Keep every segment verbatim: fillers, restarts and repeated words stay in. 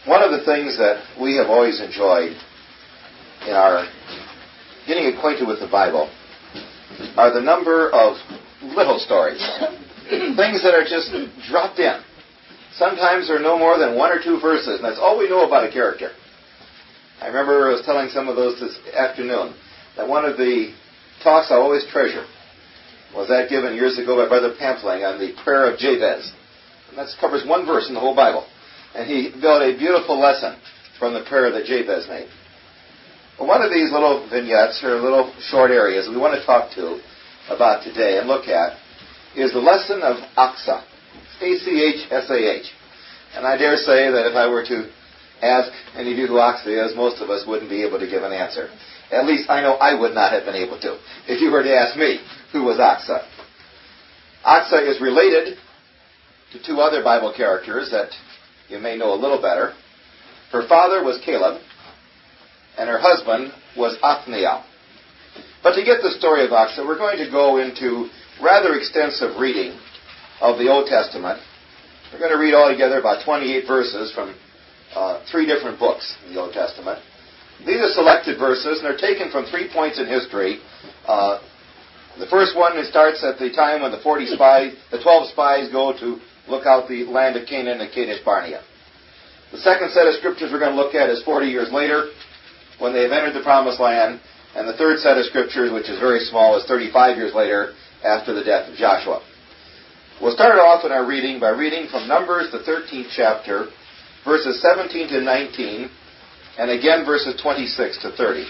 One of the things that we have always enjoyed in our getting acquainted with the Bible are the number of little stories, things that are just dropped in. Sometimes they're no more than one or two verses, and that's all we know about a character. I remember I was telling some of those this afternoon that one of the talks I always treasure was that given years ago by Brother Pampling on the prayer of Jabez. And that covers one verse in the whole Bible. And he built a beautiful lesson from the prayer that Jabez made. But one of these little vignettes, or little short areas we want to talk to about today and look at is the lesson of Achsah. A C H S A H. And I dare say that if I were to ask any of you who Achsah is, most of us wouldn't be able to give an answer. At least I know I would not have been able to if you were to ask me who was Achsah. Achsah is related to two other Bible characters that you may know a little better. Her father was Caleb, and her husband was Othniel. But to get the story of Achsah, we're going to go into rather extensive reading of the Old Testament. We're going to read altogether about twenty-eight verses from uh, three different books in the Old Testament. These are selected verses, and they're taken from three points in history. Uh, the first one it starts at the time when the forty spies, the twelve spies go to look out the land of Canaan and Kadesh Barnea. The second set of scriptures we're going to look at is forty years later, when they have entered the Promised Land. And the third set of scriptures, which is very small, is thirty-five years later, after the death of Joshua. We'll start off in our reading by reading from Numbers, the thirteenth chapter, verses seventeen to nineteen, and again verses twenty-six to thirty.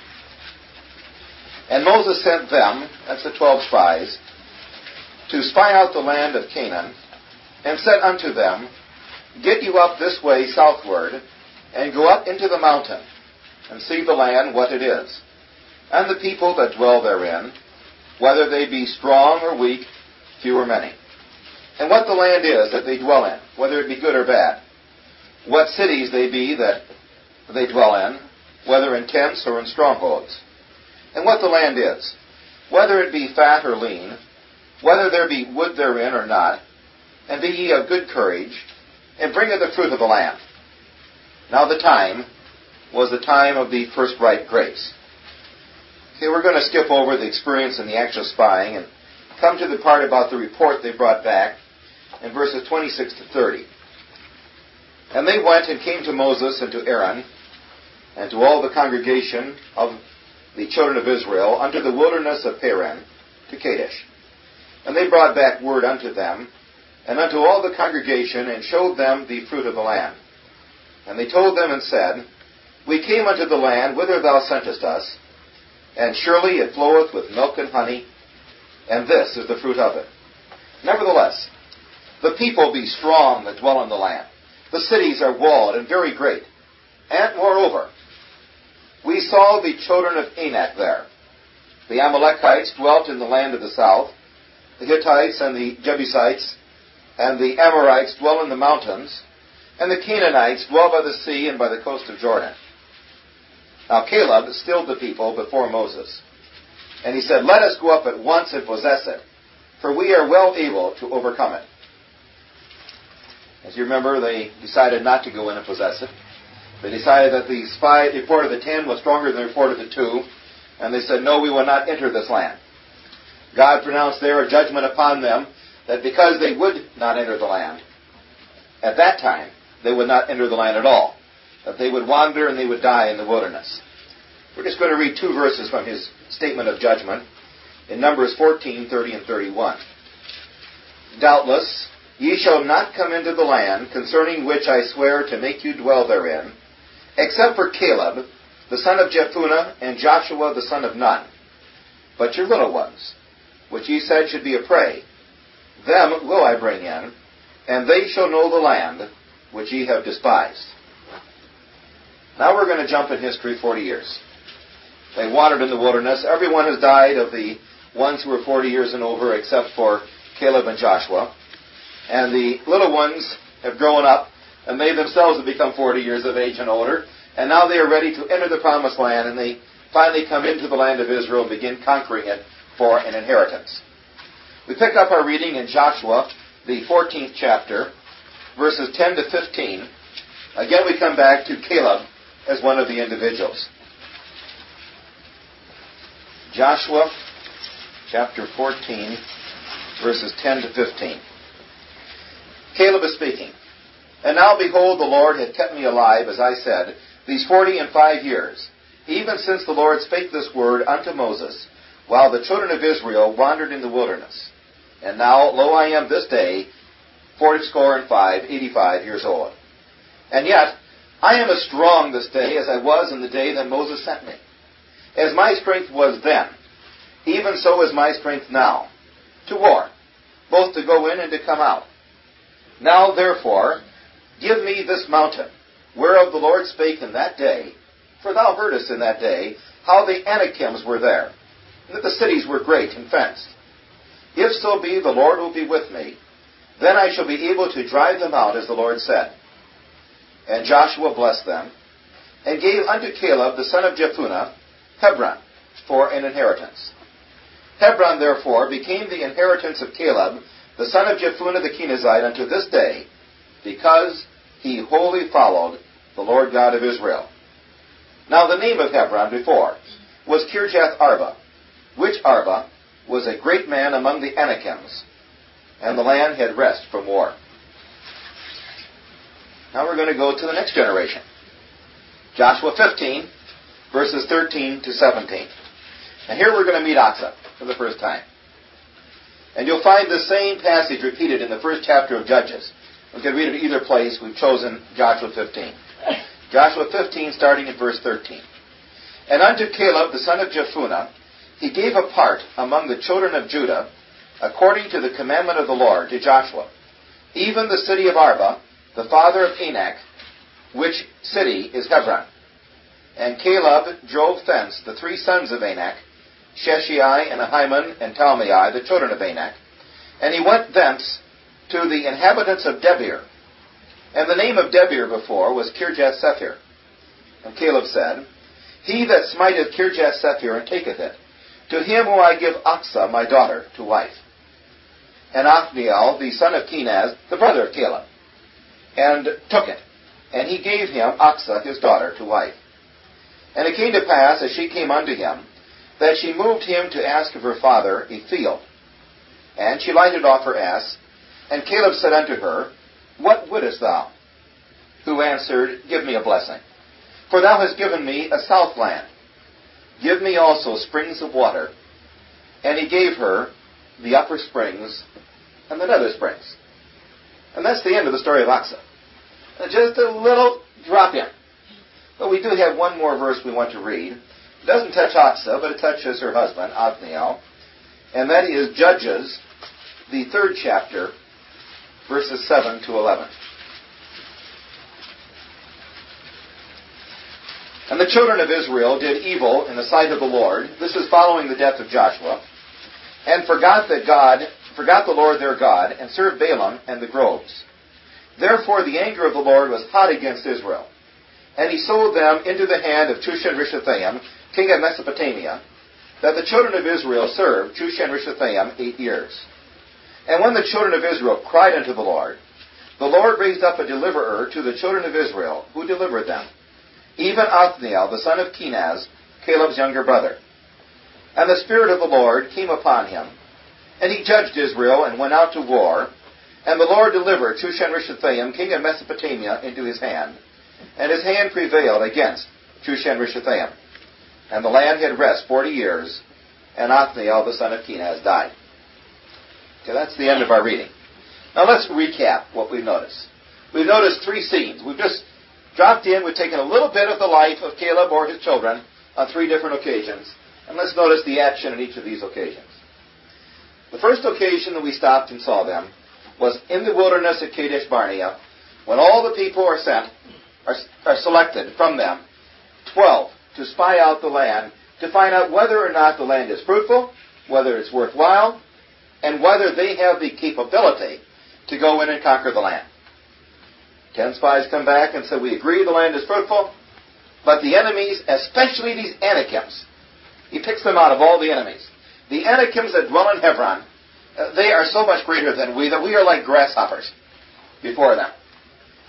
And Moses sent them, that's the twelve spies, to spy out the land of Canaan, and said unto them, Get you up this way southward, and go up into the mountain, and see the land what it is, and the people that dwell therein, whether they be strong or weak, few or many, and what the land is that they dwell in, whether it be good or bad, what cities they be that they dwell in, whether in tents or in strongholds, and what the land is, whether it be fat or lean, whether there be wood therein or not, and be ye of good courage, and bring of the fruit of the land. Now the time was the time of the first ripe grapes. Okay, we're going to skip over the experience and the actual spying and come to the part about the report they brought back in verses twenty-six to thirty. And they went and came to Moses and to Aaron and to all the congregation of the children of Israel unto the wilderness of Paran to Kadesh. And they brought back word unto them and unto all the congregation, and showed them the fruit of the land. And they told them and said, We came unto the land whither thou sentest us, and surely it floweth with milk and honey, and this is the fruit of it. Nevertheless, the people be strong that dwell in the land. The cities are walled and very great. And moreover, we saw the children of Anak there. The Amalekites dwelt in the land of the south. The Hittites and the Jebusites and the Amorites dwell in the mountains. And the Canaanites dwell by the sea and by the coast of Jordan. Now Caleb stilled the people before Moses. And he said, Let us go up at once and possess it, for we are well able to overcome it. As you remember, they decided not to go in and possess it. They decided that the spy report of the ten was stronger than the report of the two. And they said, No, we will not enter this land. God pronounced there a judgment upon them that because they would not enter the land, at that time, they would not enter the land at all. That they would wander and they would die in the wilderness. We're just going to read two verses from his statement of judgment in Numbers fourteen, thirty, and thirty-one. Doubtless, ye shall not come into the land concerning which I swear to make you dwell therein, except for Caleb, the son of Jephunneh, and Joshua, the son of Nun. But your little ones, which ye said should be a prey, them will I bring in, and they shall know the land which ye have despised. Now we're going to jump in history forty years. They wandered in the wilderness. Everyone has died of the ones who were forty years and over, except for Caleb and Joshua. And the little ones have grown up, and they themselves have become forty years of age and older. And now they are ready to enter the Promised Land, and they finally come into the land of Israel and begin conquering it for an inheritance. We pick up our reading in Joshua, the fourteenth chapter, verses ten to fifteen, Again, we come back to Caleb as one of the individuals. Joshua chapter fourteen, verses ten to fifteen. Caleb is speaking. And now, behold, the Lord hath kept me alive, as I said, these forty and five years, even since the Lord spake this word unto Moses, while the children of Israel wandered in the wilderness. And now, lo, I am this day fourscore and five, eighty-five years old. And yet, I am as strong this day as I was in the day that Moses sent me. As my strength was then, even so is my strength now, to war, both to go in and to come out. Now, therefore, give me this mountain, whereof the Lord spake in that day, for thou heardest in that day how the Anakims were there, and that the cities were great and fenced. If so be the Lord will be with me, then I shall be able to drive them out, as the Lord said. And Joshua blessed them, and gave unto Caleb the son of Jephunneh Hebron for an inheritance. Hebron, therefore, became the inheritance of Caleb, the son of Jephunneh the Kenizzite, unto this day, because he wholly followed the Lord God of Israel. Now the name of Hebron before was Kirjath Arba, which Arba was a great man among the Anakims, and the land had rest from war. Now we're going to go to the next generation. Joshua fifteen, verses thirteen to seventeen. And here we're going to meet Achsah for the first time. And you'll find the same passage repeated in the first chapter of Judges. We can read it either place. We've chosen Joshua fifteen. Joshua fifteen, starting in verse thirteen. And unto Caleb, the son of Jephunneh, he gave a part among the children of Judah, according to the commandment of the Lord, to Joshua, even the city of Arba, the father of Anak, which city is Hebron. And Caleb drove thence the three sons of Anak, Sheshai and Ahiman and Talmai, the children of Anak, and he went thence to the inhabitants of Debir. And the name of Debir before was Kirjath Sephir. And Caleb said, He that smiteth Kirjath Sephir and taketh it, to him will I give Achsah my daughter to wife. And Othniel, the son of Kenaz, the brother of Caleb, and took it. And he gave him Achsah his daughter to wife. And it came to pass, as she came unto him, that she moved him to ask of her father a field. And she lighted off her ass, and Caleb said unto her, What wouldest thou? Who answered, Give me a blessing. For thou hast given me a south land. Give me also springs of water. And he gave her the upper springs and the nether springs. And that's the end of the story of Achsah. Just a little drop in. But we do have one more verse we want to read. It doesn't touch Achsah, but it touches her husband, Othniel. And that is Judges, the third chapter, verses seven to eleven. And the children of Israel did evil in the sight of the Lord. This is following the death of Joshua. And forgot that God, forgot the Lord their God, and served Balaam and the groves. Therefore the anger of the Lord was hot against Israel. And he sold them into the hand of Chushan-Rishathaim, king of Mesopotamia, that the children of Israel served Chushan-Rishathaim eight years. And when the children of Israel cried unto the Lord, the Lord raised up a deliverer to the children of Israel, who delivered them, even Othniel, the son of Kenaz, Caleb's younger brother. And the Spirit of the Lord came upon him, and he judged Israel and went out to war. And the Lord delivered Chushan-Rishathaim, king of Mesopotamia, into his hand. And his hand prevailed against Chushan-Rishathaim. And the land had rest forty years, and Othniel, the son of Kenaz, died. Okay, that's the end of our reading. Now let's recap what we've noticed. We've noticed three scenes. We've just dropped in, we've taken a little bit of the life of Caleb or his children on three different occasions. And let's notice the action in each of these occasions. The first occasion that we stopped and saw them was in the wilderness of Kadesh Barnea, when all the people are sent, are, are selected from them, twelve, to spy out the land, to find out whether or not the land is fruitful, whether it's worthwhile, and whether they have the capability to go in and conquer the land. Ten spies come back and say, we agree the land is fruitful, but the enemies, especially these Anakims, he picks them out of all the enemies. The Anakims that dwell in Hebron, uh, they are so much greater than we that we are like grasshoppers before them.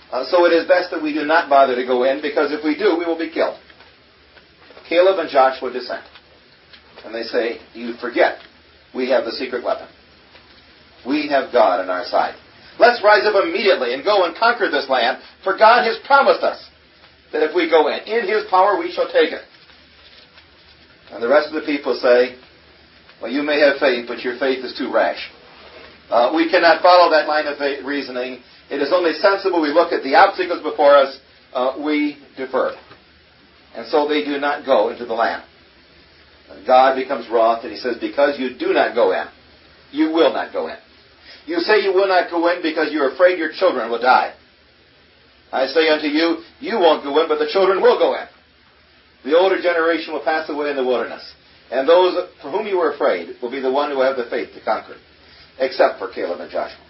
Uh, so it is best that we do not bother to go in, because if we do, we will be killed. Caleb and Joshua dissent. And they say, you forget, we have the secret weapon. We have God on our side. Let's rise up immediately and go and conquer this land, for God has promised us that if we go in, in His power we shall take it. And the rest of the people say, well, you may have faith, but your faith is too rash. Uh, we cannot follow that line of faith reasoning. It is only sensible we look at the obstacles before us. Uh, we defer. And so they do not go into the land. And God becomes wroth, and He says, because you do not go in, you will not go in. You say you will not go in because you're afraid your children will die. I say unto you, you won't go in, but the children will go in. The older generation will pass away in the wilderness. And those for whom you were afraid will be the one who will have the faith to conquer. Except for Caleb and Joshua.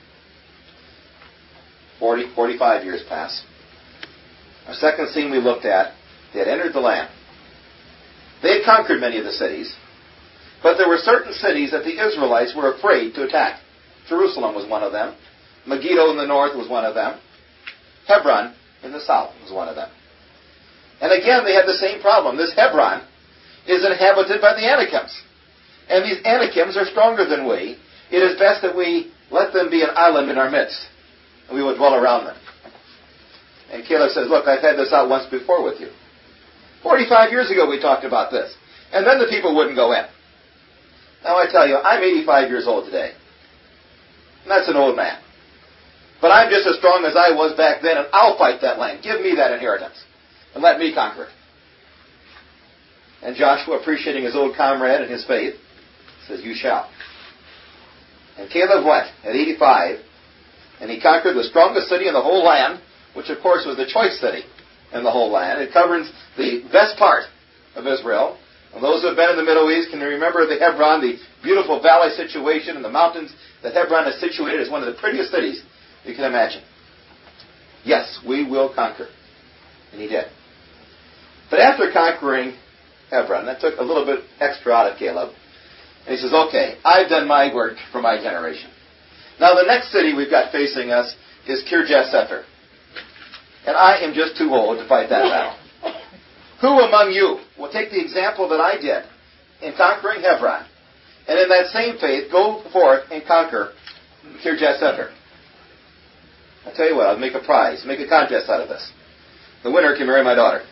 Forty, forty-five years pass. Our second scene we looked at, they had entered the land. They had conquered many of the cities. But there were certain cities that the Israelites were afraid to attack. Jerusalem was one of them. Megiddo in the north was one of them. Hebron in the south was one of them. And again, they had the same problem. This Hebron is inhabited by the Anakims. And these Anakims are stronger than we. It is best that we let them be an island in our midst, and we will dwell around them. And Caleb says, look, I've had this out once before with you. Forty-five years ago we talked about this. And then the people wouldn't go in. Now I tell you, I'm eighty-five years old today. And that's an old man. But I'm just as strong as I was back then, and I'll fight that land. Give me that inheritance. And let me conquer it. And Joshua, appreciating his old comrade and his faith, says, you shall. And Caleb went at eighty-five, and he conquered the strongest city in the whole land, which of course was the choice city in the whole land. It covers the best part of Israel. And those who have been in the Middle East can remember the Hebron, the beautiful valley situation in the mountains that Hebron is situated as one of the prettiest cities you can imagine. Yes, we will conquer. And he did. But after conquering Hebron, that took a little bit extra out of Caleb. And he says, okay, I've done my work for my generation. Now the next city we've got facing us is Kirjath Sepher. And I am just too old to fight that battle. Who among you will take the example that I did in conquering Hebron, and in that same faith go forth and conquer Kirjath Sepher? I'll tell you what, I'll make a prize, make a contest out of this. The winner can marry my daughter.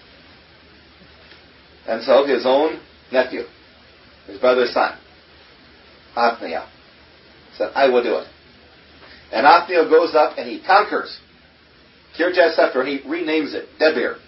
And so his own nephew, his brother's son, Othniel, said, I will do it. And Othniel goes up and he conquers Kirjath Sepher. He renames it Debir.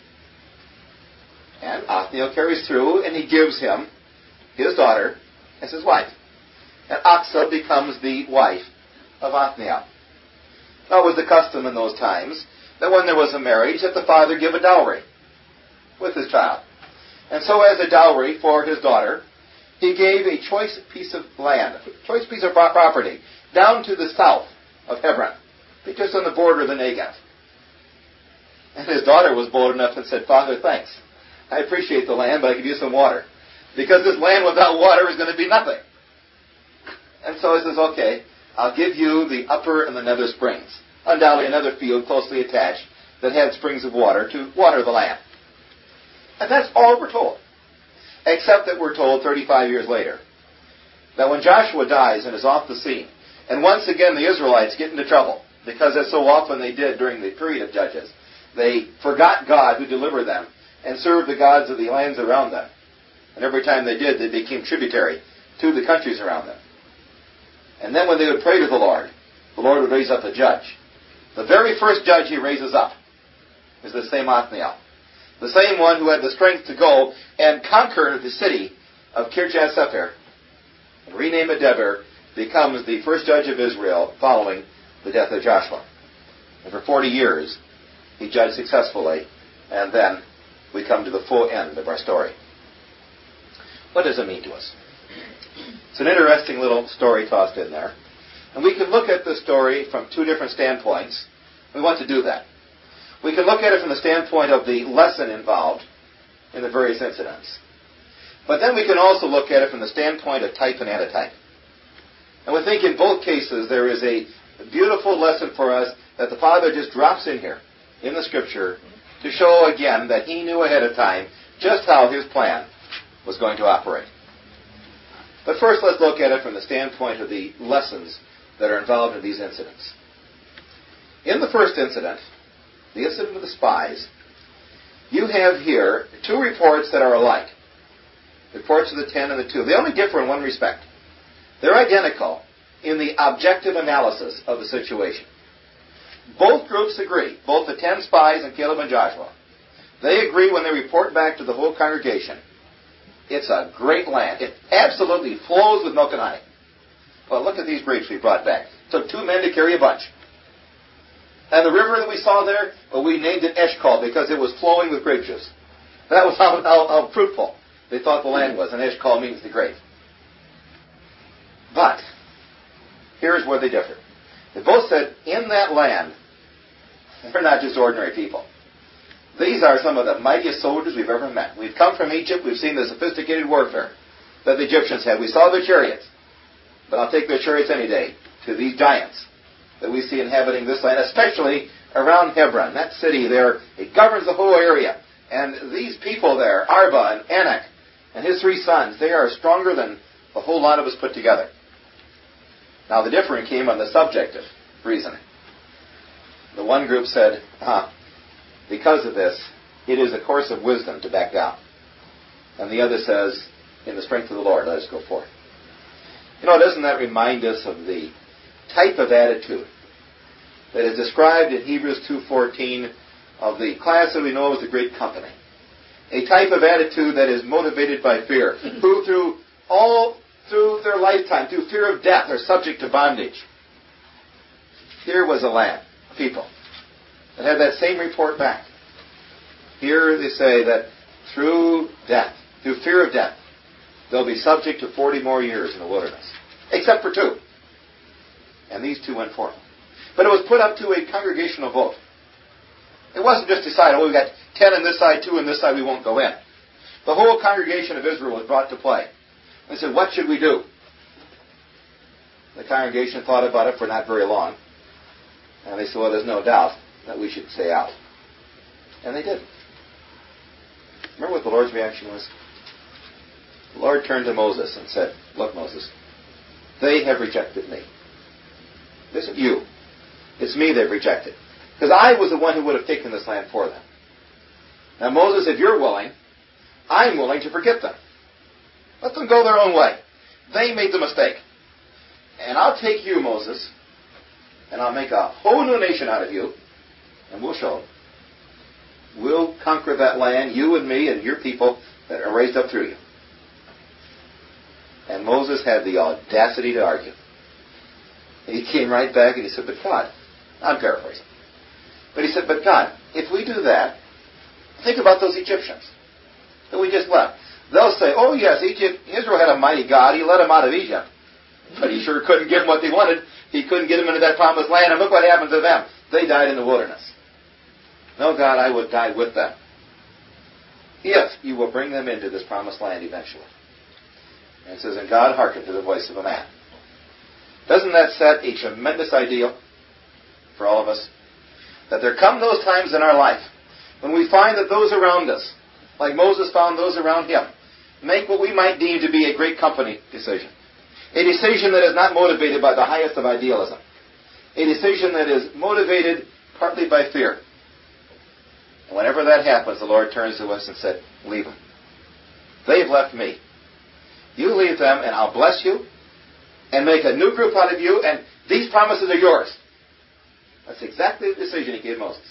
And Othniel carries through, and he gives him his daughter as his wife. And Achsah becomes the wife of Othniel. Now, it was the custom in those times that when there was a marriage, that the father give a dowry with his child. And so as a dowry for his daughter, he gave a choice piece of land, a choice piece of property, down to the south of Hebron, just on the border of the Negev. And his daughter was bold enough and said, Father, thanks. I appreciate the land, but I could use some water. Because this land without water is going to be nothing. And so he says, okay, I'll give you the upper and the nether springs. Undoubtedly another field closely attached that had springs of water to water the land. And that's all we're told. Except that we're told thirty-five years later that when Joshua dies and is off the scene, and once again the Israelites get into trouble, because as so often they did during the period of Judges, they forgot God who delivered them and served the gods of the lands around them. And every time they did, they became tributary to the countries around them. And then when they would pray to the Lord, the Lord would raise up a judge. The very first judge he raises up is the same Othniel. The same one who had the strength to go and conquer the city of Kirjath Sepher and rename it Debir, becomes the first judge of Israel following the death of Joshua. And for forty years, he judged successfully, and then we come to the full end of our story. What does it mean to us? It's an interesting little story tossed in there. And we can look at the story from two different standpoints. We want to do that. We can look at it from the standpoint of the lesson involved in the various incidents. But then we can also look at it from the standpoint of type and antitype. And we think in both cases there is a beautiful lesson for us that the Father just drops in here in the Scripture to show again that he knew ahead of time just how his plan was going to operate. But first, let's look at it from the standpoint of the lessons that are involved in these incidents. In the first incident, the incident of the spies, you have here two reports that are alike. Reports of the ten and the two. They only differ in one respect. They're identical in the objective analysis of the situation. Both groups agree, both the ten spies and Caleb and Joshua. They agree when they report back to the whole congregation. It's a great land. It absolutely flows with milk and honey. Well, look at these grapes we brought back. It took two men to carry a bunch. And the river that we saw there, well, we named it Eshcol because it was flowing with grape juice. That was how, how, how fruitful they thought the land was, and Eshcol means the grape. But here's where they differ. They both said, in that land, they're not just ordinary people. These are some of the mightiest soldiers we've ever met. We've come from Egypt. We've seen the sophisticated warfare that the Egyptians had. We saw their chariots. But I'll take their chariots any day to these giants that we see inhabiting this land, especially around Hebron. That city there, it governs the whole area. And these people there, Arba and Anak and his three sons, they are stronger than the whole lot of us put together. Now the differing came on the subjective reasoning. The one group said, ah, because of this, it is a course of wisdom to back down. And the other says, in the strength of the Lord, let us go forth. You know, doesn't that remind us of the type of attitude that is described in Hebrews two fourteen of the class that we know as the great company? A type of attitude that is motivated by fear, who through all through their lifetime, through fear of death, are subject to bondage. Here was a land, a people, that had that same report back. Here they say that through death, through fear of death, they'll be subject to forty more years in the wilderness, except for two. And these two went forth. But it was put up to a congregational vote. It wasn't just decided, oh, we've got ten on this side, two on this side, we won't go in. The whole congregation of Israel was brought to play. They said, what should we do? The congregation thought about it for not very long. And they said, well, there's no doubt that we should stay out. And they did. Remember what the Lord's reaction was? The Lord turned to Moses and said, look, Moses, they have rejected me. This isn't you. It's me they've rejected. Because I was the one who would have taken this land for them. Now, Moses, if you're willing, I'm willing to forget them. Let them go their own way. They made the mistake. And I'll take you, Moses, and I'll make a whole new nation out of you, and we'll show them. We'll conquer that land, you and me and your people that are raised up through you. And Moses had the audacity to argue. He came right back and he said, but God, I'm paraphrasing, but he said, but God, if we do that, think about those Egyptians that we just left. They'll say, oh yes, Egypt, Israel had a mighty God. He led them out of Egypt. But he sure couldn't give them what they wanted. He couldn't get them into that promised land. And look what happened to them. They died in the wilderness. No, God, I would die with them, if you will bring them into this promised land eventually. And it says, and God hearkened to the voice of a man. Doesn't that set a tremendous ideal for all of us? That there come those times in our life when we find that those around us, like Moses found those around him, make what we might deem to be a great company decision. A decision that is not motivated by the highest of idealism. A decision that is motivated partly by fear. And whenever that happens, the Lord turns to us and said, leave them. They've left me. You leave them and I'll bless you and make a new group out of you, and these promises are yours. That's exactly the decision he gave Moses.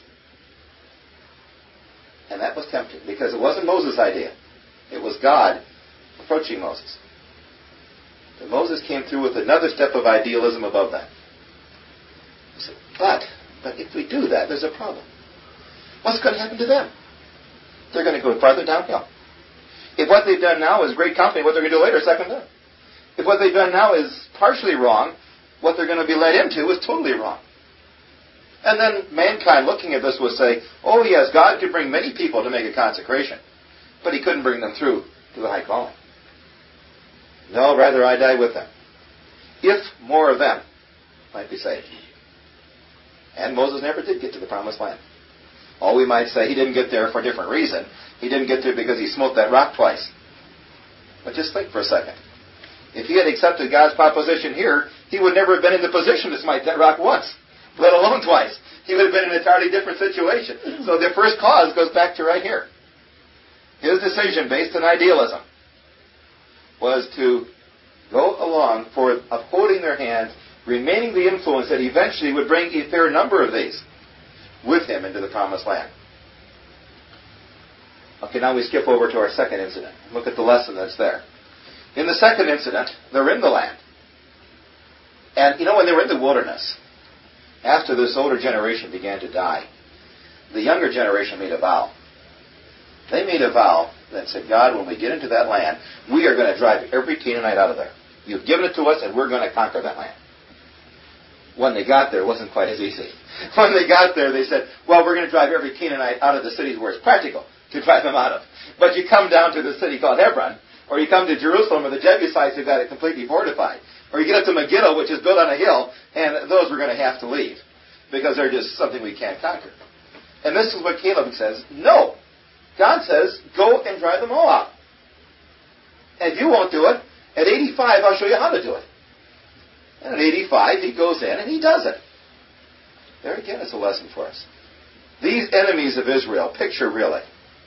And that was tempting, because it wasn't Moses' idea. It was God approaching Moses. But Moses came through with another step of idealism above that. He said, but, but if we do that, there's a problem. What's going to happen to them? They're going to go farther downhill. If what they've done now is great company, what they're going to do later is second done. If what they've done now is partially wrong, what they're going to be led into is totally wrong. And then mankind looking at this will say, oh yes, God could bring many people to make a consecration, but he couldn't bring them through to the high calling. No, rather I die with them, if more of them might be saved. And Moses never did get to the promised land. Or we might say he didn't get there for a different reason. He didn't get there because he smote that rock twice. But just think for a second. If he had accepted God's proposition here, he would never have been in the position to smite that rock once, let alone twice. He would have been in an entirely different situation. So the first cause goes back to right here. His decision, based on idealism, was to go along for upholding their hand, remaining the influence that eventually would bring a fair number of these with him into the promised land. Okay, now we skip over to our second incident. Look at the lesson that's there. In the second incident, they're in the land. And, you know, when they were in the wilderness, after this older generation began to die, the younger generation made a vow. They made a vow that said, God, when we get into that land, we are going to drive every Canaanite out of there. You've given it to us, and we're going to conquer that land. When they got there, it wasn't quite as easy. When they got there, they said, well, we're going to drive every Canaanite out of the cities where it's practical to drive them out of. But you come down to the city called Hebron, or you come to Jerusalem, or the Jebusites have got it completely fortified. Or you get up to Megiddo, which is built on a hill, and those we're going to have to leave because they're just something we can't conquer. And this is what Caleb says, no. God says, go and drive them all out. And if you won't do it, at eighty-five, I'll show you how to do it. And at eighty-five, he goes in and he does it. There again, it's a lesson for us. These enemies of Israel picture really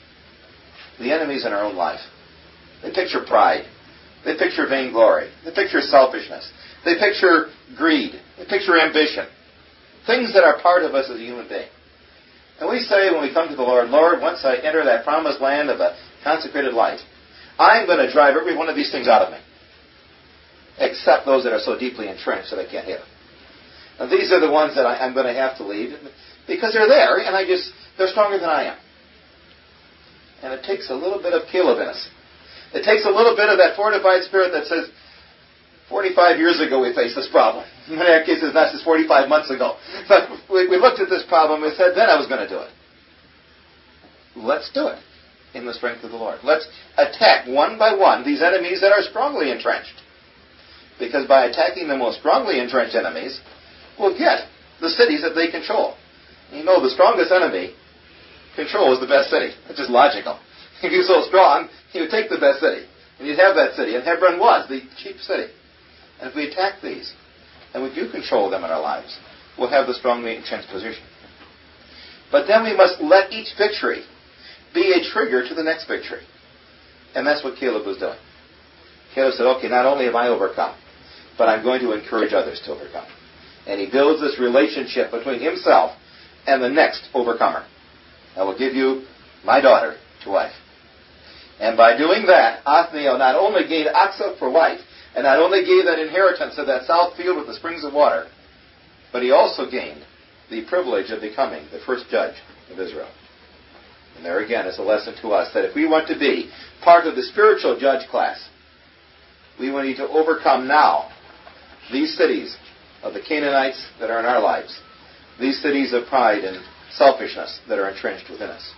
the enemies in our own life. They picture pride. They picture vainglory. They picture selfishness. They picture greed. They picture ambition. Things that are part of us as a human being. And we say when we come to the Lord, Lord, once I enter that promised land of a consecrated life, I'm going to drive every one of these things out of me. Except those that are so deeply entrenched that I can't hit them. And these are the ones that I, I'm going to have to leave because they're there and I just, they're stronger than I am. And it takes a little bit of Caleb in us. It takes a little bit of that fortified spirit that says, forty-five years ago we faced this problem. In our case, it's not just forty-five months ago. But we, we looked at this problem and said, then I was going to do it. Let's do it in the strength of the Lord. Let's attack one by one these enemies that are strongly entrenched. Because by attacking the most strongly entrenched enemies, we'll get the cities that they control. You know, the strongest enemy controls the best city. It's just logical. If you're so strong, you would take the best city. And you'd have that city. And Hebron was the chief city. And if we attack these, and we do control them in our lives, we'll have the strongly entrenched position. But then we must let each victory be a trigger to the next victory. And that's what Caleb was doing. Caleb said, okay, not only have I overcome, but I'm going to encourage others to overcome. And he builds this relationship between himself and the next overcomer. I will give you my daughter to wife. And by doing that, Othniel not only gained Achsah for wife, and not only gave that inheritance of that south field with the springs of water, but he also gained the privilege of becoming the first judge of Israel. And there again is a lesson to us that if we want to be part of the spiritual judge class, we will need to overcome now these cities of the Canaanites that are in our lives, these cities of pride and selfishness that are entrenched within us.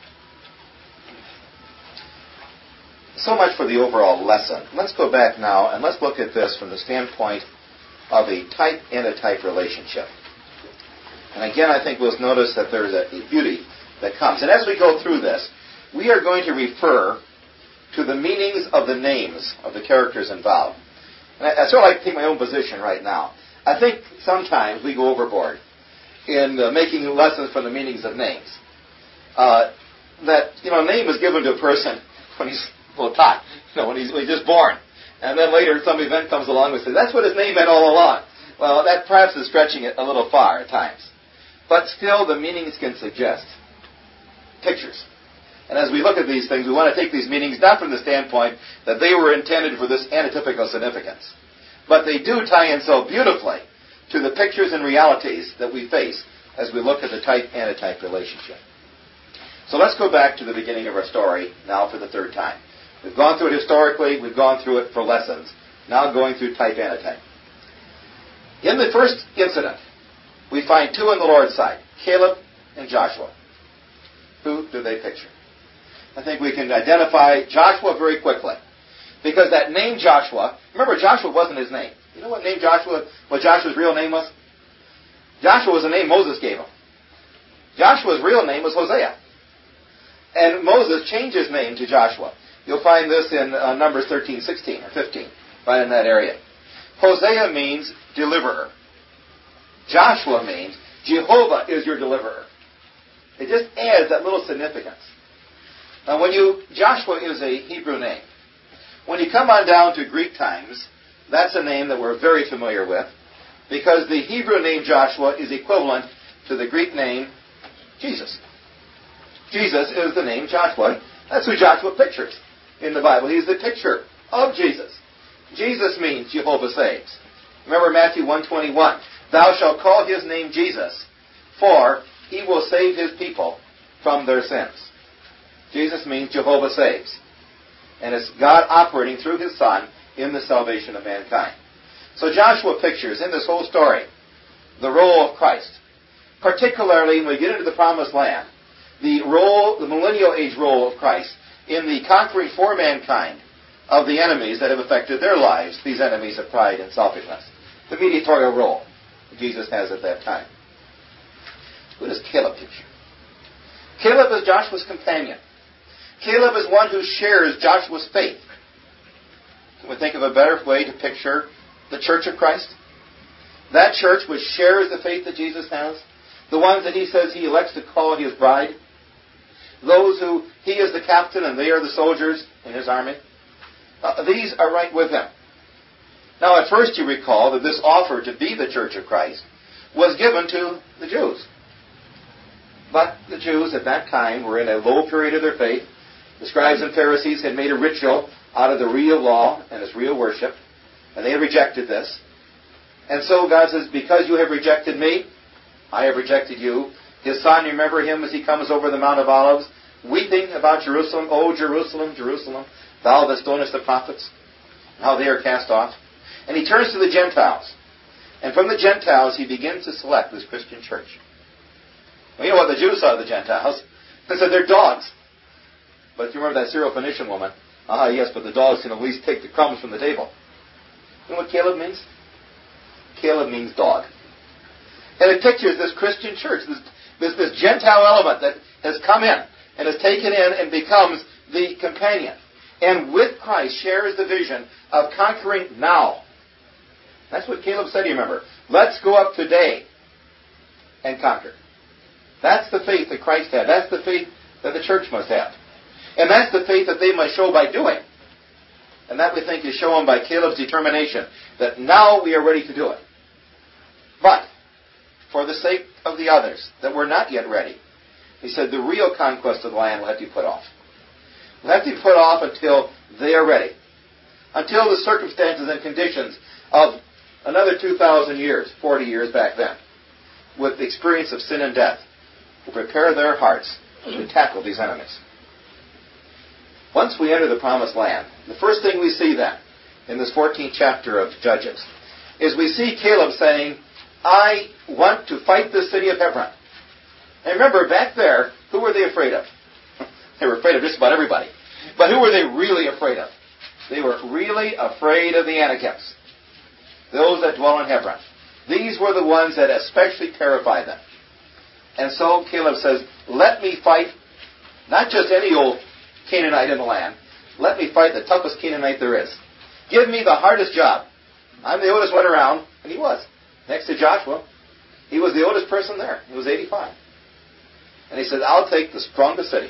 So much for the overall lesson. Let's go back now and let's look at this from the standpoint of a type-antitype relationship. And again, I think we'll notice that there's a beauty that comes. And as we go through this, we are going to refer to the meanings of the names of the characters involved. And I, I sort of like to take my own position right now. I think sometimes we go overboard in uh, making lessons from the meanings of names. Uh, that, you know, a name is given to a person when he's well, tot, you know, when he's, when he's just born. And then later some event comes along and says, that's what his name meant all along. Well, that perhaps is stretching it a little far at times. But still, the meanings can suggest pictures. And as we look at these things, we want to take these meanings not from the standpoint that they were intended for this antitypical significance, but they do tie in so beautifully to the pictures and realities that we face as we look at the type-antitype relationship. So let's go back to the beginning of our story now for the third time. We've gone through it historically. We've gone through it for lessons. Now going through type-antitype. In the first incident, we find two on the Lord's side, Caleb and Joshua. Who do they picture? I think we can identify Joshua very quickly. Because that name Joshua, remember Joshua wasn't his name. You know what name Joshua, what Joshua's real name was? Joshua was the name Moses gave him. Joshua's real name was Hosea. And Moses changed his name to Joshua. You'll find this in uh, Numbers thirteen, sixteen, or fifteen, right in that area. Hosea means deliverer. Joshua means Jehovah is your deliverer. It just adds that little significance. Now when you, Joshua is a Hebrew name. When you come on down to Greek times, that's a name that we're very familiar with, because the Hebrew name Joshua is equivalent to the Greek name Jesus. Jesus is the name Joshua. That's who Joshua pictures in the Bible. He's the picture of Jesus. Jesus means Jehovah saves. Remember Matthew one twenty-one. Thou shalt call his name Jesus, for he will save his people from their sins. Jesus means Jehovah saves. And it's God operating through his Son in the salvation of mankind. So Joshua pictures in this whole story the role of Christ. Particularly when we get into the Promised Land, the role, the millennial age role of Christ in the conquering for mankind of the enemies that have affected their lives, these enemies of pride and selfishness. The mediatorial role Jesus has at that time. Who does Caleb picture? Caleb is Joshua's companion. Caleb is one who shares Joshua's faith. Can we think of a better way to picture the church of Christ? That church which shares the faith that Jesus has. The ones that he says he elects to call his bride. Those who he is the captain and they are the soldiers in his army. Uh, these are right with him. Now at first you recall that this offer to be the church of Christ was given to the Jews. But the Jews at that time were in a low period of their faith. The scribes and Pharisees had made a ritual out of the real law and its real worship. And they had rejected this. And so God says, because you have rejected me, I have rejected you. His Son, you remember him as he comes over the Mount of Olives, weeping about Jerusalem. Oh, Jerusalem, Jerusalem, thou that stonest the prophets, how they are cast off. And he turns to the Gentiles. And from the Gentiles, he begins to select this Christian church. Well, you know what the Jews saw of the Gentiles? They said they're dogs. But you remember that Syrophoenician woman? Ah, yes, but the dogs can at least take the crumbs from the table. You know what Caleb means? Caleb means dog. And it pictures this Christian church, this, this, this Gentile element that has come in and is taken in and becomes the companion. And with Christ shares the vision of conquering now. That's what Caleb said, you remember. Let's go up today and conquer. That's the faith that Christ had. That's the faith that the church must have. And that's the faith that they must show by doing. And that we think is shown by Caleb's determination that now we are ready to do it. But for the sake of the others that were not yet ready, he said the real conquest of the land will have to be put off. Will have to be put off until they are ready. Until the circumstances and conditions of another two thousand years, forty years back then, with the experience of sin and death, will prepare their hearts to tackle these enemies. Once we enter the Promised Land, the first thing we see then, in this fourteenth chapter of Judges, is we see Caleb saying, I want to fight the city of Hebron. And remember, back there, who were they afraid of? They were afraid of just about everybody. But who were they really afraid of? They were really afraid of the Anakims, those that dwell in Hebron. These were the ones that especially terrified them. And so Caleb says, let me fight not just any old Canaanite in the land. Let me fight the toughest Canaanite there is. Give me the hardest job. I'm the oldest one around, and he was. Next to Joshua, he was the oldest person there. He was eighty-five. And he said, I'll take the strongest city.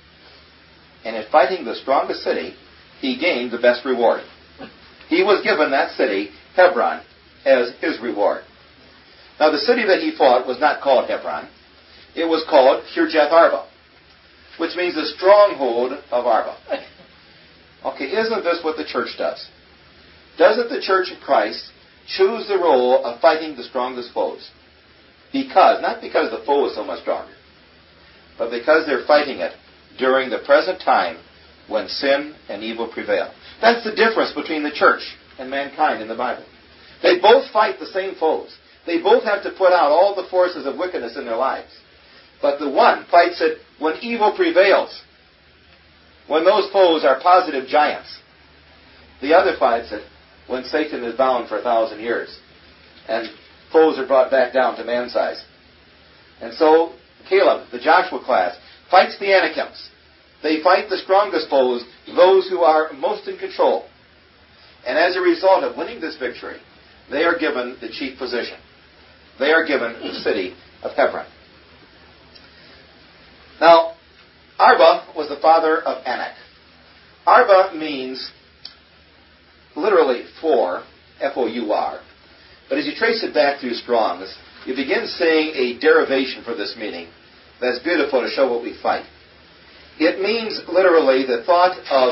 And in fighting the strongest city, he gained the best reward. He was given that city, Hebron, as his reward. Now the city that he fought was not called Hebron. It was called Kirjath Arba, which means the stronghold of Arba. Okay, isn't this what the church does? Doesn't the church of Christ choose the role of fighting the strongest foes? Because, not because the foe is so much stronger, but because they're fighting it during the present time when sin and evil prevail. That's the difference between the church and mankind in the Bible. They both fight the same foes. They both have to put out all the forces of wickedness in their lives. But the one fights it when evil prevails, when those foes are positive giants. The other fights it when Satan is bound for a thousand years and foes are brought back down to man size. And so Caleb, the Joshua class, fights the Anakims They fight the strongest foes, those who are most in control. And as a result of winning this victory, they are given the chief position. They are given the city of Hebron. Now, Arba was the father of Anak. Arba means literally four, F O U R. But as you trace it back through Strong's, you begin seeing a derivation for this meaning that's beautiful to show what we fight. It means literally the thought of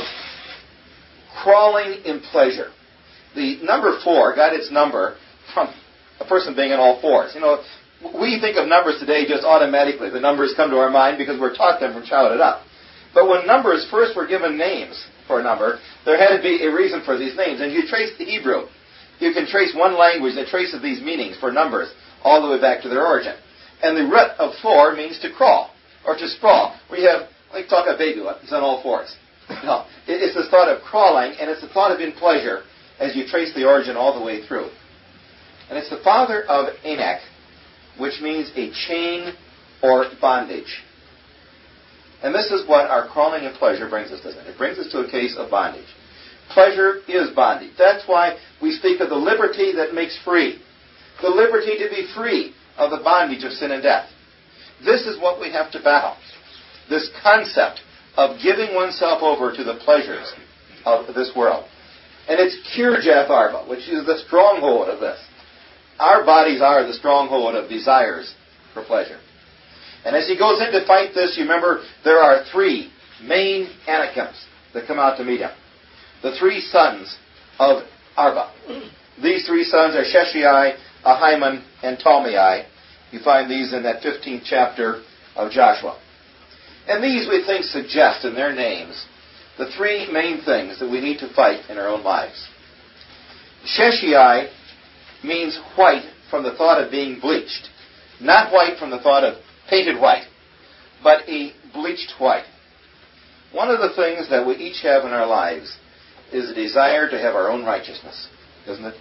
crawling in pleasure. The number four got its number from a person being in all fours. You know, we think of numbers today just automatically. The numbers come to our mind because we're taught them from childhood up. But when numbers first were given names for a number, there had to be a reason for these names. And if you trace the Hebrew, you can trace one language that traces these meanings for numbers all the way back to their origin. And the root of four means to crawl or to sprawl. We have, like talk a baby, it's on all fours. No, it's this thought of crawling, and it's the thought of in pleasure as you trace the origin all the way through. And it's the father of Anak, which means a chain or bondage. And this is what our crawling in pleasure brings us, doesn't it? It brings us to a case of bondage. Pleasure is bondage. That's why we speak of the liberty that makes free. The liberty to be free of the bondage of sin and death. This is what we have to battle. This concept of giving oneself over to the pleasures of this world. And it's Kirjath Arba, which is the stronghold of this. Our bodies are the stronghold of desires for pleasure. And as he goes in to fight this, you remember there are three main Anakims that come out to meet him. The three sons of Arba. These three sons are Sheshai, Ahiman, and Talmai. You find these in that fifteenth chapter of Joshua. And these, we think, suggest in their names the three main things that we need to fight in our own lives. Sheshai means white from the thought of being bleached. Not white from the thought of painted white, but a bleached white. One of the things that we each have in our lives is a desire to have our own righteousness, isn't it?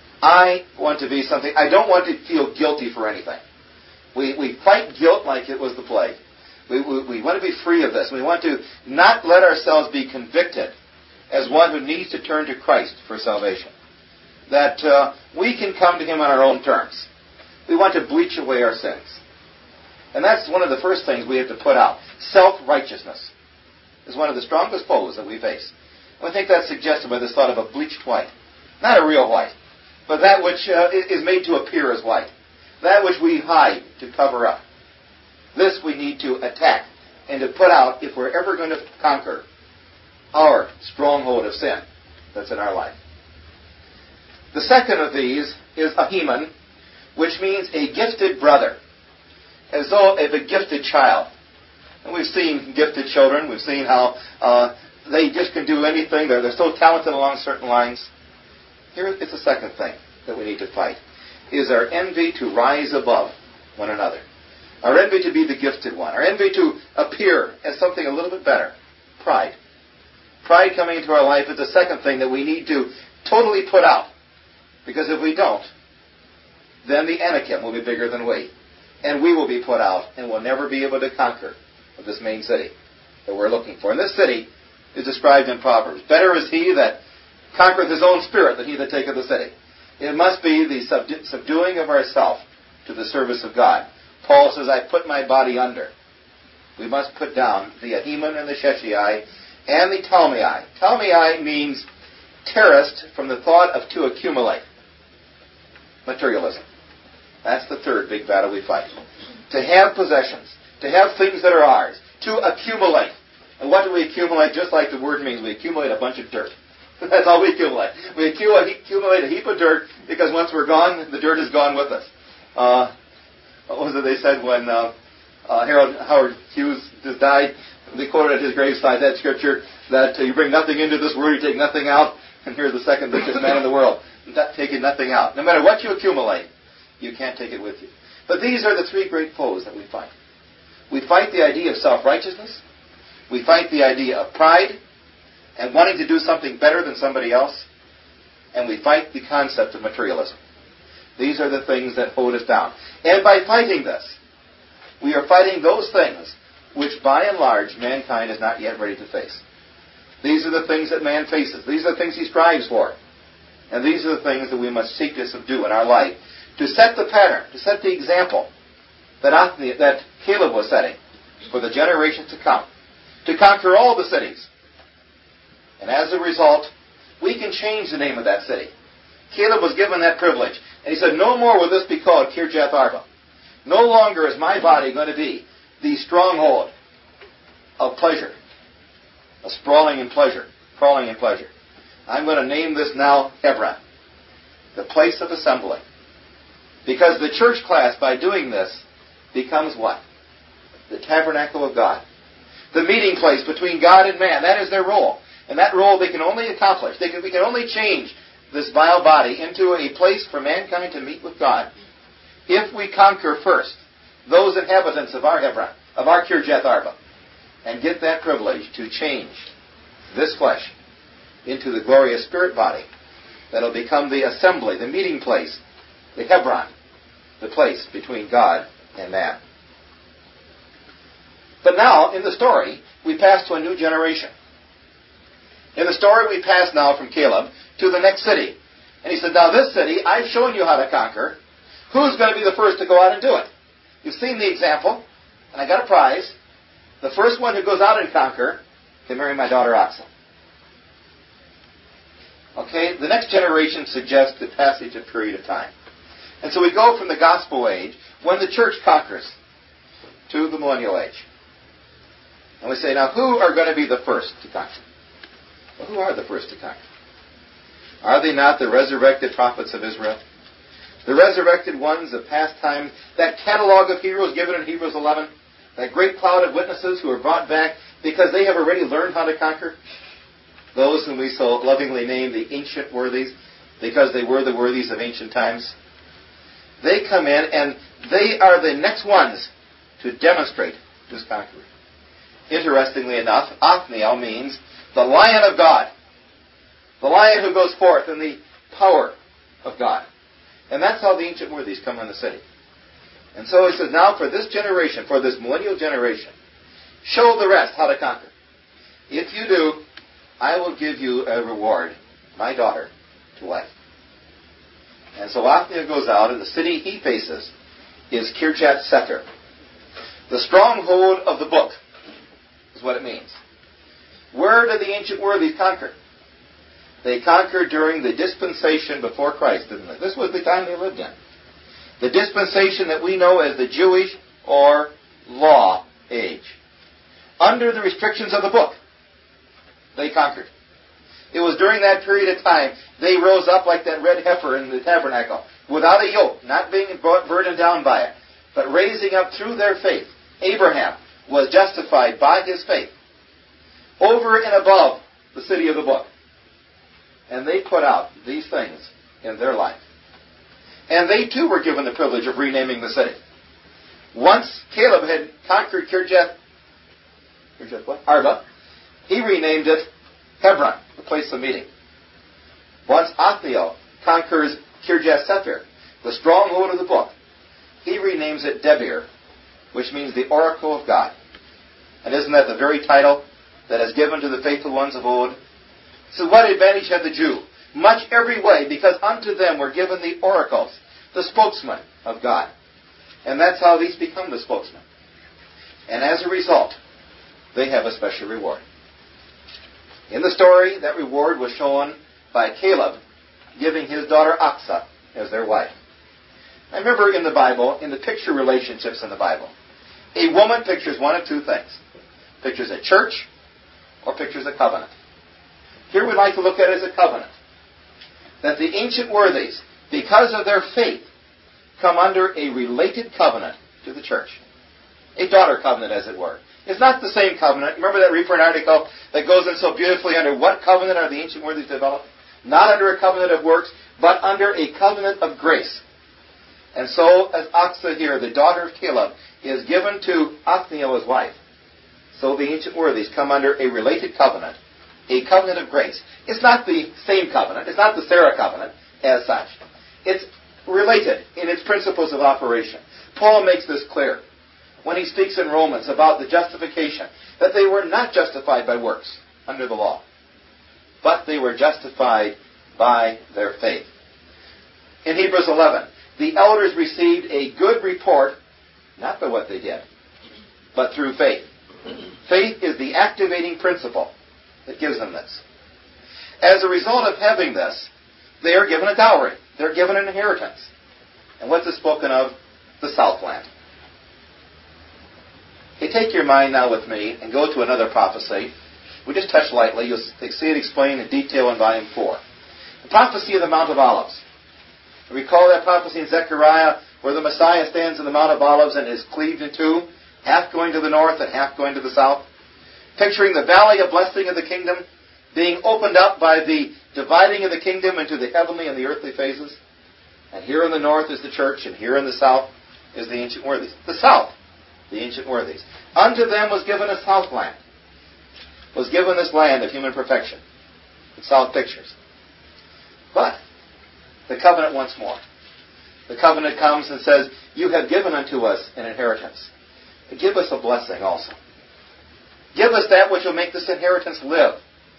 I want to be something. I don't want to feel guilty for anything. We we fight guilt like it was the plague. We, we, we want to be free of this. We want to not let ourselves be convicted as one who needs to turn to Christ for salvation. That uh, we can come to Him on our own terms. We want to bleach away our sins. And that's one of the first things we have to put out. Self-righteousness is one of the strongest foes that we face. And I think that's suggested by this thought of a bleached white. Not a real white, but that which uh, is made to appear as white. That which we hide to cover up. This we need to attack and to put out if we're ever going to conquer our stronghold of sin that's in our life. The second of these is Ahiman, which means a gifted brother, as though of a gifted child. And we've seen gifted children. We've seen how uh, they just can do anything. They're, they're so talented along certain lines. Here it's the second thing that we need to fight, is our envy to rise above one another. Our envy to be the gifted one. Our envy to appear as something a little bit better. Pride. Pride coming into our life is the second thing that we need to totally put out. Because if we don't, then the Anakim will be bigger than we. And we will be put out and will never be able to conquer this main city that we're looking for. And this city is described in Proverbs. Better is he that conquereth his own spirit than he that taketh the city. It must be the subdu- subduing of ourself to the service of God. Paul says, I put my body under. We must put down the Ahiman and the Sheshai and the Talmai. Talmai means terrorist from the thought of to accumulate. Materialism. That's the third big battle we fight. To have possessions. To have things that are ours. To accumulate. And what do we accumulate? Just like the word means, we accumulate a bunch of dirt. That's all we accumulate. We accumulate a heap of dirt because once we're gone, the dirt is gone with us. Uh, what was it they said when uh, uh, Harold Howard Hughes just died? They quoted at his graveside that scripture that uh, you bring nothing into this world, you take nothing out. And here's the second richest man in the world, not taking nothing out. No matter what you accumulate, you can't take it with you. But these are the three great foes that we fight. We fight the idea of self-righteousness. We fight the idea of pride and wanting to do something better than somebody else. And we fight the concept of materialism. These are the things that hold us down. And by fighting this, we are fighting those things which by and large mankind is not yet ready to face. These are the things that man faces. These are the things he strives for. And these are the things that we must seek to subdue in our life, to set the pattern, to set the example that, Othniel, that Caleb was setting for the generations to come, to conquer all the cities. And as a result, we can change the name of that city. Caleb was given that privilege. And he said, no more will this be called Kirjath Arba. No longer is my body going to be the stronghold of pleasure, a sprawling in pleasure, crawling in pleasure. I'm going to name this now Hebron, the place of assembly. Because the church class, by doing this, becomes what? The tabernacle of God. The meeting place between God and man. That is their role. And that role they can only accomplish. They can, we can only change this vile body into a place for mankind to meet with God if we conquer first those inhabitants of our Hebron, of our Kirjath Arba, and get that privilege to change this flesh into the glorious spirit body that will become the assembly, the meeting place, the Hebron, the place between God and man. But now, in the story, we pass to a new generation. In the story, we pass now from Caleb to the next city. And he said, now this city, I've shown you how to conquer. Who's going to be the first to go out and do it? You've seen the example, and I got a prize. The first one who goes out and conquer can marry my daughter Aksa. Okay, the next generation suggests the passage of period of time. And so we go from the gospel age, when the church conquers, to the millennial age. And we say, now who are going to be the first to conquer? Well, who are the first to conquer? Are they not the resurrected prophets of Israel? The resurrected ones of past times, that catalog of heroes given in Hebrews eleven, that great cloud of witnesses who are brought back because they have already learned how to conquer. Those whom we so lovingly name the ancient worthies, because they were the worthies of ancient times. They come in and they are the next ones to demonstrate this conquering. Interestingly enough, Othniel means the lion of God. The lion who goes forth in the power of God. And that's how the ancient worthies come in the city. And so he says, now for this generation, for this millennial generation, show the rest how to conquer. If you do, I will give you a reward, my daughter, to wife. And so Othniel goes out, and the city he faces is Kirjath Sefer. The stronghold of the book is what it means. Where did the ancient worthies conquer? They conquered during the dispensation before Christ, didn't they? This was the time they lived in. The dispensation that we know as the Jewish or law age. Under the restrictions of the book, they conquered. It was during that period of time they rose up like that red heifer in the tabernacle, without a yoke, not being burdened down by it, but raising up through their faith. Abraham was justified by his faith over and above the city of the book. And they put out these things in their life. And they too were given the privilege of renaming the city. Once Caleb had conquered Kirjath, Kirjath what? Arba, he renamed it Hebron, the place of meeting. Once Othniel conquers Kirjath Sefer, the stronghold of the book, he renames it Debir, which means the oracle of God. And isn't that the very title that is given to the faithful ones of old? So what advantage had the Jew? Much every way, because unto them were given the oracles, the spokesman of God. And that's how these become the spokesmen. And as a result, they have a special reward. In the story, that reward was shown by Caleb giving his daughter Aksa as their wife. I remember in the Bible, in the picture relationships in the Bible, a woman pictures one of two things. Pictures a church or pictures a covenant. Here we'd like to look at it as a covenant. That the ancient worthies, because of their faith, come under a related covenant to the church. A daughter covenant, as it were. It's not the same covenant. Remember that Reprint article that goes in so beautifully under what covenant are the ancient worthies developed? Not under a covenant of works, but under a covenant of grace. And so, as Aksa here, the daughter of Caleb, is given to Othniel as wife, so the ancient worthies come under a related covenant, a covenant of grace. It's not the same covenant. It's not the Sarah covenant as such. It's related in its principles of operation. Paul makes this clear. when he speaks in Romans about the justification, that they were not justified by works under the law, but they were justified by their faith. In Hebrews eleven, the elders received a good report, not by what they did, but through faith. Faith is the activating principle that gives them this. As a result of having this, they are given a dowry. They're given an inheritance. And what's it spoken of? The Southland. Okay, take your mind now with me and go to another prophecy. We just touch lightly. You'll see it explained in detail in volume four. The prophecy of the Mount of Olives. Recall that prophecy in Zechariah where the Messiah stands in the Mount of Olives and is cleaved in two, half going to the north and half going to the south. Picturing the valley of blessing of the kingdom being opened up by the dividing of the kingdom into the heavenly and the earthly phases. And here in the north is the church, and here in the south is the ancient worthies. The south, the ancient worthies. Unto them was given a southland. Was given this land of human perfection. The south pictures. But the covenant once more. The covenant comes and says, you have given unto us an inheritance. Give us a blessing also. Give us that which will make this inheritance live.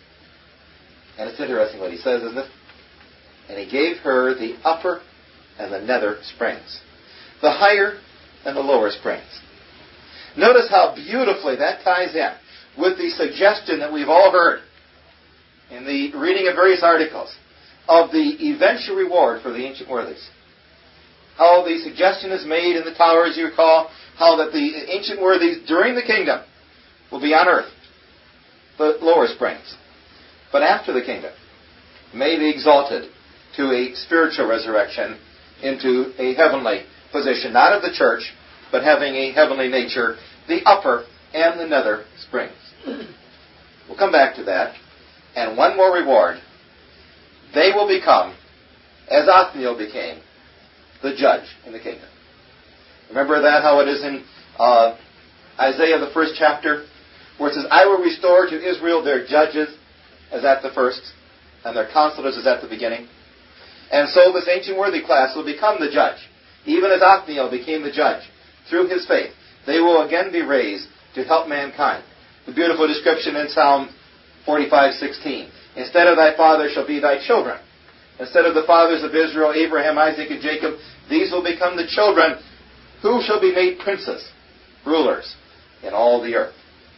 And it's interesting what he says, isn't it? And he gave her the upper and the nether springs. The higher and the lower springs. Notice how beautifully that ties in with the suggestion that we've all heard in the reading of various articles of the eventual reward for the ancient worthies. How the suggestion is made in the tower, as you recall, how that the ancient worthies during the kingdom will be on earth, the lower springs. But after the kingdom, may be exalted to a spiritual resurrection into a heavenly position, not of the church, but having a heavenly nature, the upper and the nether springs. We'll come back to that. And one more reward. They will become, as Othniel became, the judge in the kingdom. Remember that, how it is in uh, Isaiah, the first chapter, where it says, I will restore to Israel their judges as at the first, and their counselors as at the beginning. And so this ancient worthy class will become the judge, even as Othniel became the judge through his faith. They will again be raised to help mankind. The beautiful description in Psalm forty-five sixteen. Instead of thy father shall be thy children. Instead of the fathers of Israel, Abraham, Isaac, and Jacob, these will become the children who shall be made princes, rulers in all the earth.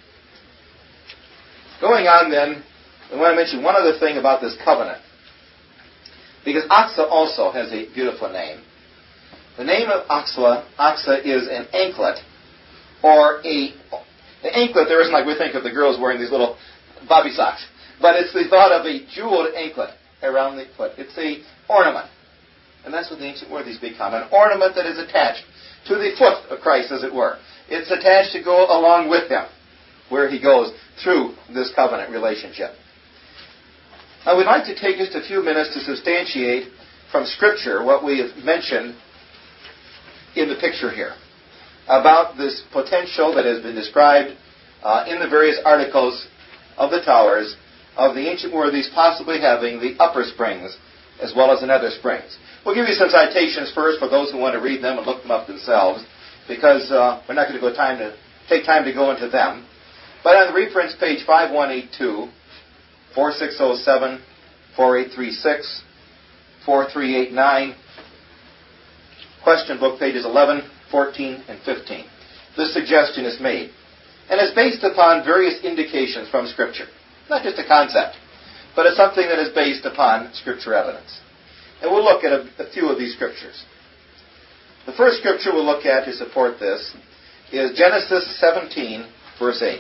Going on then, I want to mention one other thing about this covenant. Because Achsah also has a beautiful name. The name of Achsah, Achsah is an anklet, or a... The anklet there isn't like we think of the girls wearing these little bobby socks. But it's the thought of a jeweled anklet around the foot. It's a ornament. And that's what the ancient worthies become. An ornament that is attached to the foot of Christ, as it were. It's attached to go along with him where he goes through this covenant relationship. Now we'd like to take just a few minutes to substantiate from Scripture what we have mentioned in the picture here about this potential that has been described uh, in the various articles of the towers of the ancient worthies possibly having the upper springs as well as the nether springs. We'll give you some citations first for those who want to read them and look them up themselves, because uh, we're not going to go time to take time to go into them. But on the reprints, page five one eight two, four six zero seven, four eight three six, four three eight nine, question book pages eleven, fourteen, and fifteen. This suggestion is made, and is based upon various indications from Scripture. Not just a concept, but it's something that is based upon Scripture evidence. And we'll look at a, a few of these Scriptures. The first Scripture we'll look at to support this is Genesis seventeen, verse eight.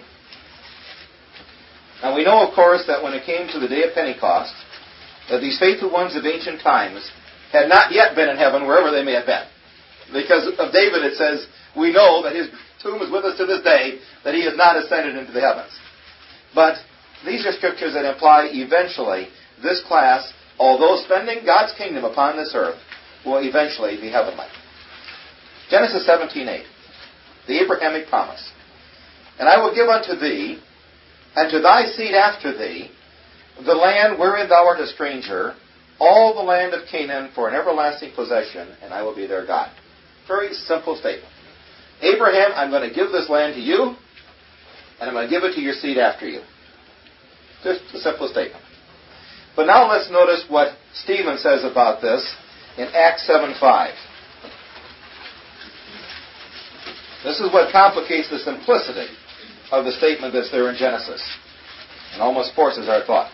Now we know, of course, that when it came to the day of Pentecost, that these faithful ones of ancient times had not yet been in heaven, wherever they may have been. Because of David it says, we know that his tomb is with us to this day, that he has not ascended into the heavens. But these are Scriptures that imply eventually this class, although spending God's kingdom upon this earth, will eventually be heavenly. Genesis seventeen eight, the Abrahamic promise. And I will give unto thee, and to thy seed after thee, the land wherein thou art a stranger, all the land of Canaan for an everlasting possession, and I will be their God. Very simple statement. Abraham, I'm going to give this land to you, and I'm going to give it to your seed after you. Just a simple statement. But now let's notice what Stephen says about this in Acts seven five. This is what complicates the simplicity of the statement that's there in Genesis and almost forces our thought.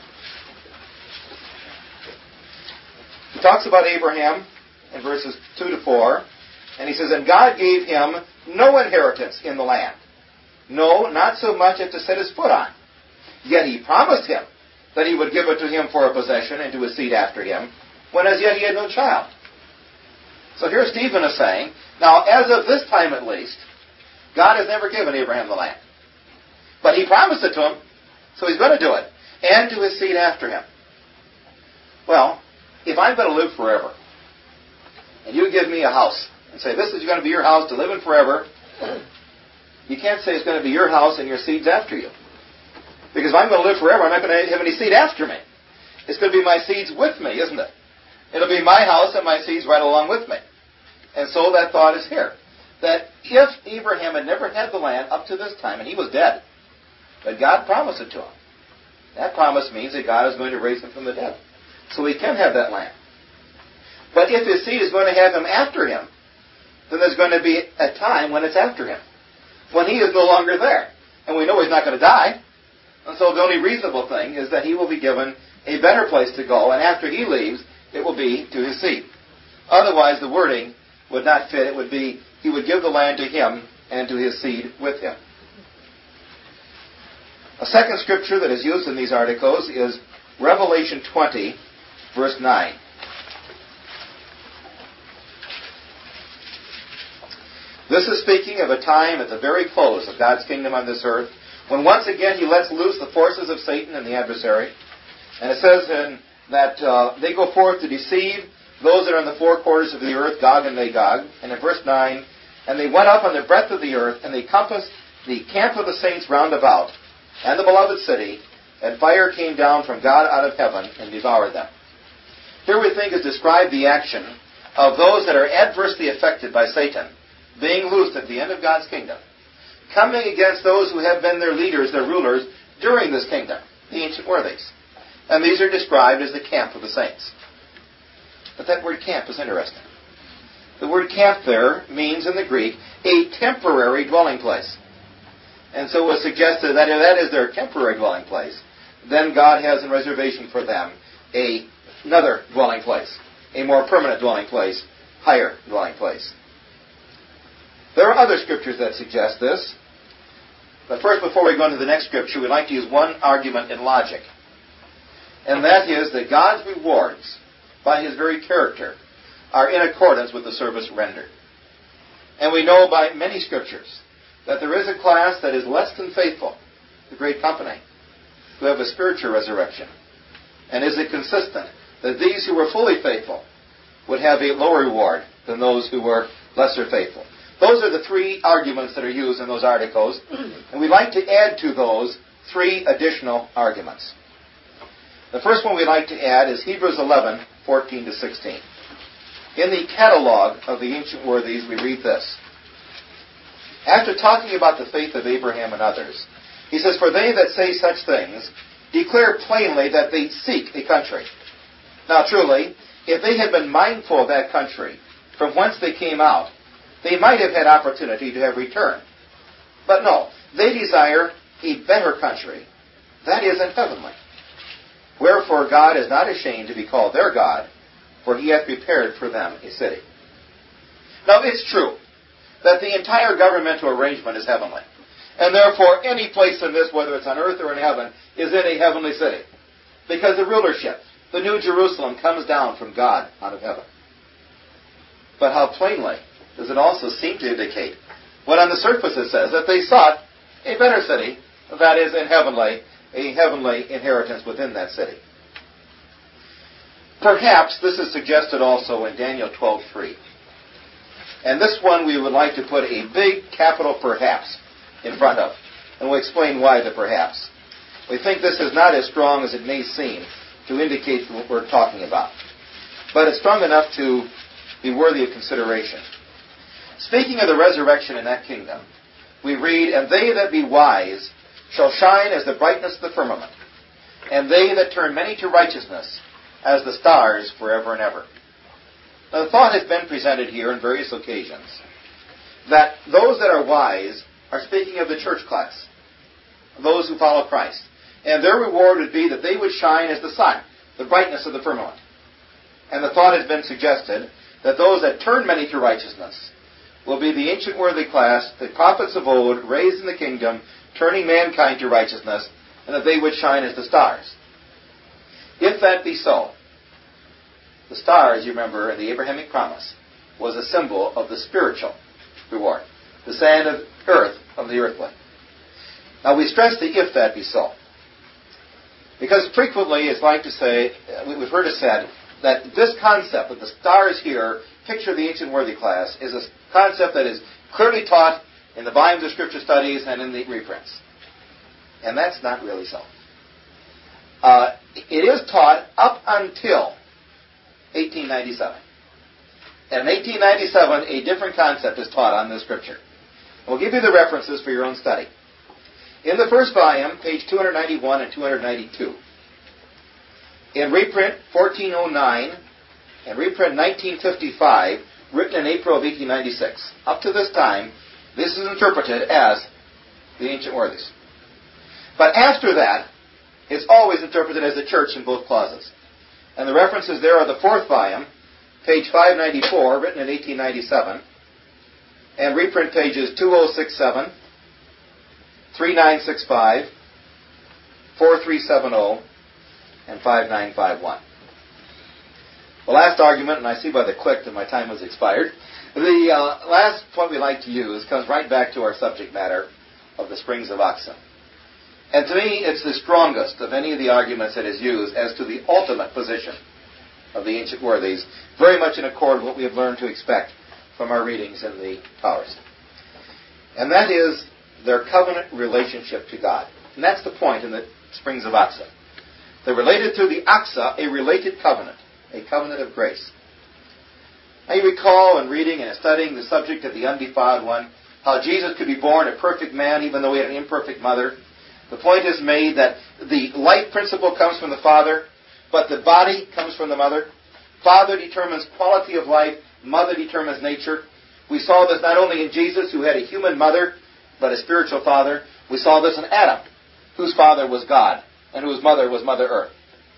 He talks about Abraham in verses two to four, and he says, and God gave him no inheritance in the land. No, not so much as to set his foot on. Yet he promised him that he would give it to him for a possession and to his seed after him, when as yet he had no child. So here Stephen is saying, now as of this time at least, God has never given Abraham the land. But he promised it to him, so he's going to do it, and to his seed after him. Well, if I'm going to live forever, and you give me a house, and say, this is going to be your house to live in forever, you can't say it's going to be your house and your seeds after you. Because if I'm going to live forever, I'm not going to have any seed after me. It's going to be my seeds with me, isn't it? It'll be my house and my seeds right along with me. And so that thought is here. That if Abraham had never had the land up to this time, and he was dead, but God promised it to him, that promise means that God is going to raise him from the dead. So he can have that land. But if his seed is going to have him after him, then there's going to be a time when it's after him, when he is no longer there. And we know he's not going to die. And so the only reasonable thing is that he will be given a better place to go, and after he leaves, it will be to his seed. Otherwise, the wording would not fit. It would be, he would give the land to him and to his seed with him. A second scripture that is used in these articles is Revelation twenty, verse nine. This is speaking of a time at the very close of God's kingdom on this earth, when once again he lets loose the forces of Satan and the adversary. And it says in, that uh, they go forth to deceive those that are in the four quarters of the earth, Gog and Magog. And in verse nine, and they went up on the breadth of the earth, and they compassed the camp of the saints round about, and the beloved city, and fire came down from God out of heaven and devoured them. Here we think is described the action of those that are adversely affected by Satan, being loosed at the end of God's kingdom, coming against those who have been their leaders, their rulers, during this kingdom, the ancient worthies. And these are described as the camp of the saints. But that word camp is interesting. The word camp there means in the Greek a temporary dwelling place. And so it was suggested that if that is their temporary dwelling place, then God has in reservation for them a, another dwelling place, a more permanent dwelling place, higher dwelling place. There are other scriptures that suggest this. But first, before we go into the next scripture, we'd like to use one argument in logic. And that is that God's rewards, by his very character, are in accordance with the service rendered. And we know by many scriptures that there is a class that is less than faithful, the great company, who have a spiritual resurrection. And is it consistent that these who were fully faithful would have a lower reward than those who were lesser faithful? Those are the three arguments that are used in those articles, and we'd like to add to those three additional arguments. The first one we'd like to add is Hebrews eleven, fourteen to sixteen. In the catalog of the ancient worthies, we read this. After talking about the faith of Abraham and others, he says, for they that say such things declare plainly that they seek a country. Now truly, if they had been mindful of that country from whence they came out, they might have had opportunity to have returned. But no, they desire a better country, that is, in heavenly. Wherefore God is not ashamed to be called their God, for he hath prepared for them a city. Now it's true that the entire governmental arrangement is heavenly. And therefore any place in this, whether it's on earth or in heaven, is in a heavenly city. Because the rulership, the New Jerusalem, comes down from God out of heaven. But how plainly does it also seem to indicate what on the surface it says, that they sought a better city, that is, in heavenly, a heavenly inheritance within that city. Perhaps this is suggested also in Daniel twelve three. And this one we would like to put a big capital perhaps in front of. And we'll explain why the perhaps. We think this is not as strong as it may seem to indicate what we're talking about. But it's strong enough to be worthy of consideration. Speaking of the resurrection in that kingdom, we read, "And they that be wise shall shine as the brightness of the firmament, and they that turn many to righteousness as the stars forever and ever." Now, the thought has been presented here on various occasions that those that are wise are speaking of the church class, those who follow Christ. And their reward would be that they would shine as the sun, the brightness of the firmament. And the thought has been suggested that those that turn many to righteousness will be the ancient worthy class, the prophets of old, raised in the kingdom, turning mankind to righteousness, and that they would shine as the stars. If that be so, the stars, you remember, in the Abrahamic promise, was a symbol of the spiritual reward, the sand of earth of the earthly. Now we stress the "if that be so," because frequently it's like to say, we've heard it said, that this concept that the stars here picture the ancient worthy class is a concept that is clearly taught in the volumes of Scripture studies and in the reprints. And that's not really so. Uh, it is taught up until eighteen ninety-seven. And in eighteen ninety-seven, a different concept is taught on this Scripture. We'll give you the references for your own study. In the first volume, page two ninety-one and two ninety-two. In reprint fourteen oh nine and reprint nineteen fifty-five, written in April of eighteen ninety-six. Up to this time, this is interpreted as the ancient worthies. But after that, it's always interpreted as the church in both clauses. And the references there are the fourth volume, page five ninety-four, written in eighteen ninety-seven, and reprint pages two oh six seven, three nine six five, four three seven zero, and five nine five one. The last argument, and I see by the click that my time has expired, the uh, last point we like to use comes right back to our subject matter of the springs of Oxen. And to me, it's the strongest of any of the arguments that is used as to the ultimate position of the ancient worthies, very much in accord with what we have learned to expect from our readings in the Powers. And that is their covenant relationship to God. And that's the point in the springs of Oxen. They're related to the Oxa, a related covenant, a covenant of grace. Now you recall in reading and studying the subject of the undefiled one, how Jesus could be born a perfect man even though he had an imperfect mother. The point is made that the life principle comes from the Father, but the body comes from the mother. Father determines quality of life, mother determines nature. We saw this not only in Jesus, who had a human mother, but a spiritual father. We saw this in Adam, whose father was God, and whose mother was Mother Earth.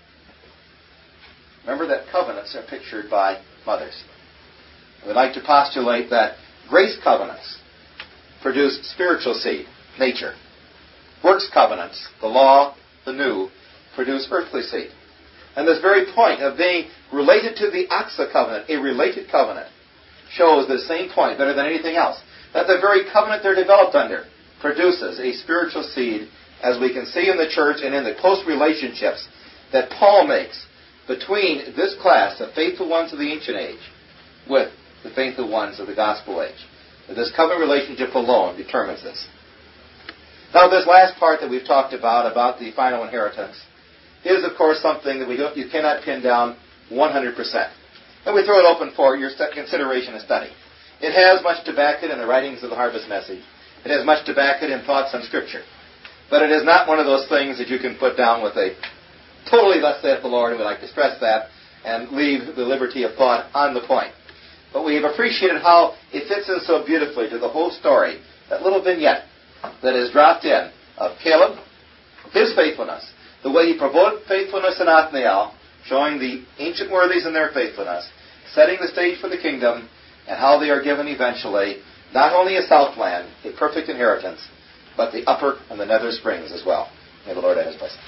Remember that covenants are pictured by mothers. We'd like to postulate that grace covenants produce spiritual seed, nature. Works covenants, the law, the new, produce earthly seed. And this very point of being related to the Oxa covenant, a related covenant, shows the same point better than anything else. That the very covenant they're developed under produces a spiritual seed, as we can see in the church and in the close relationships that Paul makes between this class, the faithful ones of the ancient age, with the faithful ones of the gospel age. This covenant relationship alone determines this. Now, this last part that we've talked about, about the final inheritance, is, of course, something that we don't, you cannot pin down one hundred percent. And we throw it open for your consideration and study. It has much to back it in the writings of the Harvest Message. It has much to back it in thoughts on Scripture. But it is not one of those things that you can put down with a totally thus saith the Lord, and we like to stress that, and leave the liberty of thought on the point. But we have appreciated how it fits in so beautifully to the whole story, that little vignette that is dropped in of Caleb, his faithfulness, the way he provoked faithfulness in Othniel, showing the ancient worthies in their faithfulness, setting the stage for the kingdom, and how they are given eventually not only a southland, a perfect inheritance, but the upper and the nether springs as well. May the Lord add his blessing.